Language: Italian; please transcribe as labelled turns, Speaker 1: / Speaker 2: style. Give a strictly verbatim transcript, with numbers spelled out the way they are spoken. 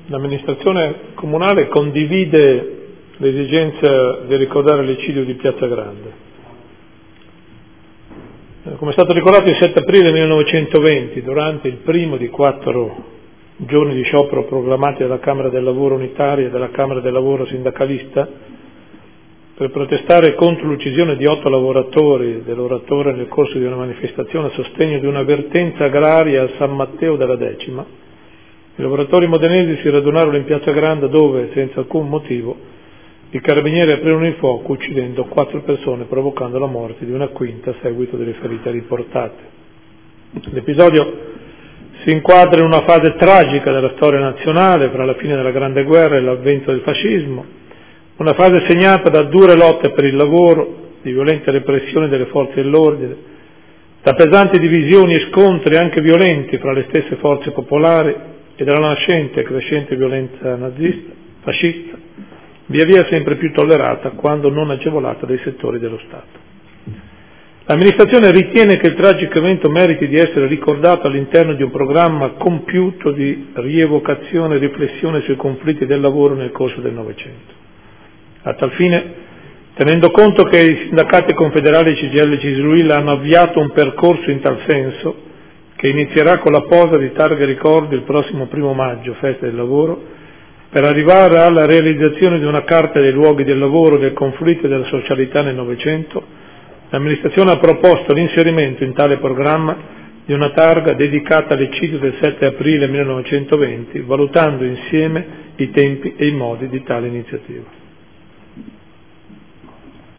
Speaker 1: l'amministrazione comunale condivide l'esigenza di ricordare l'eccidio di Piazza Grande. Come è stato ricordato, il sette aprile millenovecentoventi, durante il primo di quattro giorni di sciopero proclamati dalla Camera del Lavoro unitaria e dalla Camera del Lavoro sindacalista, per protestare contro l'uccisione di otto lavoratori dell'oratore nel corso di una manifestazione a sostegno di una vertenza agraria a San Matteo della Decima, i lavoratori modenesi si radunarono in Piazza Grande dove, senza alcun motivo, i carabinieri aprirono il fuoco uccidendo quattro persone, provocando la morte di una quinta a seguito delle ferite riportate. L'episodio si inquadra in una fase tragica della storia nazionale, fra la fine della Grande Guerra e l'avvento del fascismo, una fase segnata da dure lotte per il lavoro, di violente repressioni delle forze dell'ordine, da pesanti divisioni e scontri anche violenti fra le stesse forze popolari e dalla nascente e crescente violenza nazista, fascista, via via sempre più tollerata quando non agevolata dai settori dello Stato. L'amministrazione ritiene che il tragico evento meriti di essere ricordato all'interno di un programma compiuto di rievocazione e riflessione sui conflitti del lavoro nel corso del Novecento. A tal fine, tenendo conto che i sindacati confederali C G I L e C I S L U I L hanno avviato un percorso in tal senso, che inizierà con la posa di targhe ricordo il prossimo primo maggio, festa del lavoro, per arrivare alla realizzazione di una carta dei luoghi del lavoro, del conflitto e della socialità nel Novecento, l'amministrazione ha proposto l'inserimento in tale programma di una targa dedicata all'eccidio del sette aprile millenovecentoventi, valutando insieme i tempi e i modi di tale iniziativa.